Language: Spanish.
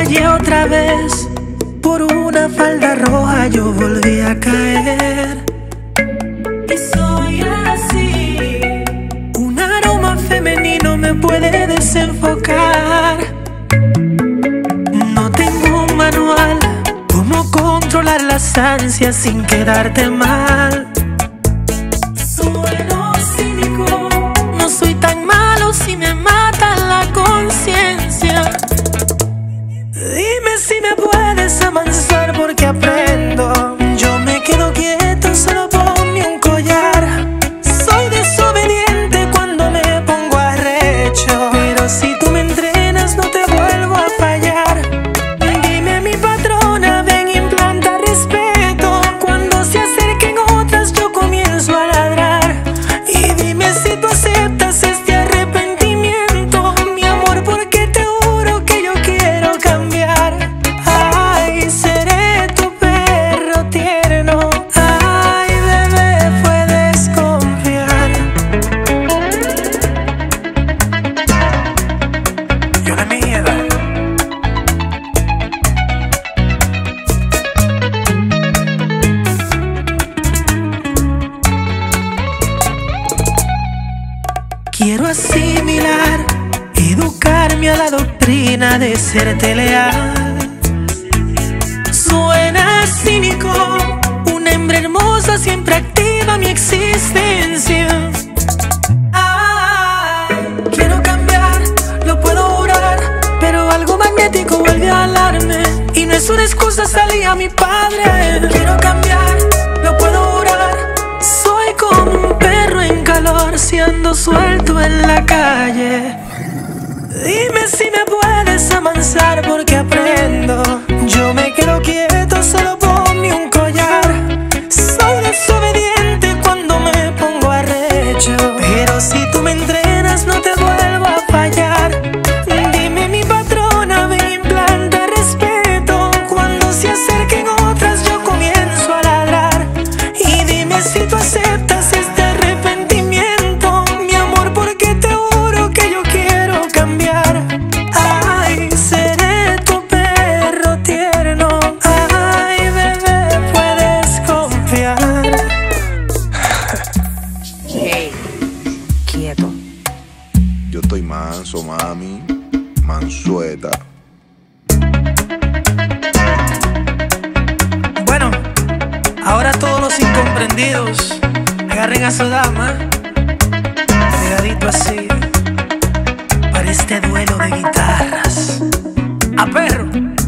Y otra vez, por una falda roja yo volví a caer. Y soy así. Un aroma femenino me puede desenfocar. No tengo un manual, cómo controlar las ansias sin quedarte mal. Sueno cínico, no soy tan malo si me mata la conciencia. Dime si me puedes amansar porque aprendo. Yo me quedo quieto, solo ponme un collar. Soy desobediente cuando me pongo arrecho, pero si tú me entrenas no te vuelvo a fallar. Dime mi patrona, ven, implanta respeto. Cuando se acerquen otras yo comienzo a ladrar. Y dime si tú aceptas este arrepentimiento, mi amor, porque te juro que yo quiero cambiar. Ay, seré tu perro tierno. Ay, bebé, puedes confiar. Yo de mi edad. Quiero asimilar, educarme a la doctrina de serte leal. Suena cínico, una hembra hermosa siempre activa mi existencia. Quiero cambiar, lo puedo jurar, pero algo magnético vuelve a alarme. Y no es una excusa, salí a mi padre. Quiero cambiar, lo puedo jurar. Soy como un perro en calor, si ando suelto en la calle. Dime si me puedes amansar porque aprendo. Yo me quedo quieto, solo ponme un collar. Soy desobediente cuando me pongo arrecho, pero si tú me entrenas no te vuelvo a fallar. Dime mi patrona, ven, implanta respeto. Cuando se acerquen otras yo comienzo a ladrar. Y dime si tú aceptas este arrepentimiento, mi amor, porque te juro que yo quiero cambiar. Ay, seré tu perro tierno. Ay, bebé, puedes confiar. Hey, quieto. Yo estoy manso, mami, mansueta. Bueno, ahora todos los incomprendidos agarren a su dama, pegadito así, para este duelo de guitarras. ¡A perro!